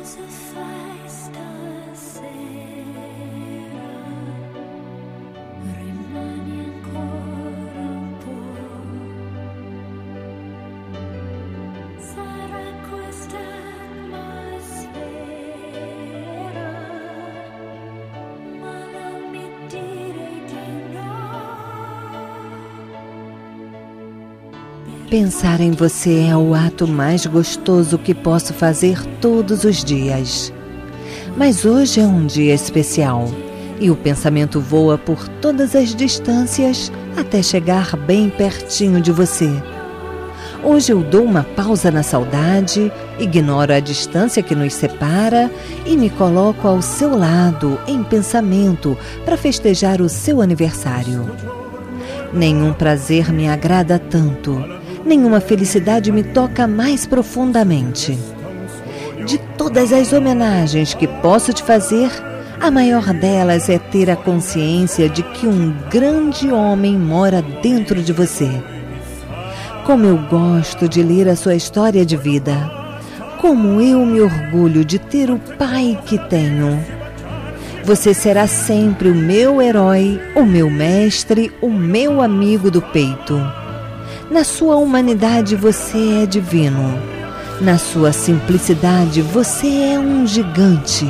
Pensar em você é o ato mais gostoso que posso fazer todos os dias. Mas hoje é um dia especial e o pensamento voa por todas as distâncias até chegar bem pertinho de você. Hoje eu dou uma pausa na saudade, ignoro a distância que nos separa e me coloco ao seu lado em pensamento para festejar o seu aniversário. Nenhum prazer me agrada tanto. Nenhuma felicidade me toca mais profundamente. De todas as homenagens que posso te fazer, a maior delas é ter a consciência de que um grande homem mora dentro de você. Como eu gosto de ler a sua história de vida. Como eu me orgulho de ter o pai que tenho. Você será sempre o meu herói, o meu mestre, o meu amigo do peito. Na sua humanidade você é divino. Na sua simplicidade você é um gigante.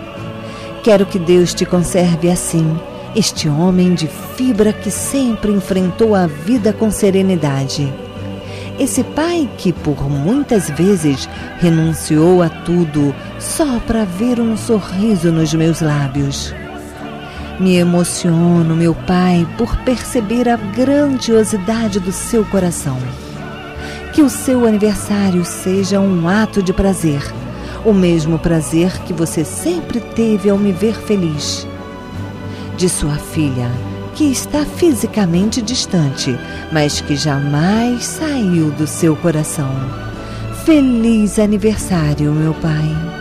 Quero que Deus te conserve assim, este homem de fibra que sempre enfrentou a vida com serenidade. Esse pai que por muitas vezes renunciou a tudo só para ver um sorriso nos meus lábios. Me emociono, meu pai, por perceber a grandiosidade do seu coração. Que o seu aniversário seja um ato de prazer, o mesmo prazer que você sempre teve ao me ver feliz. De sua filha, que está fisicamente distante, mas que jamais saiu do seu coração. Feliz aniversário, meu pai!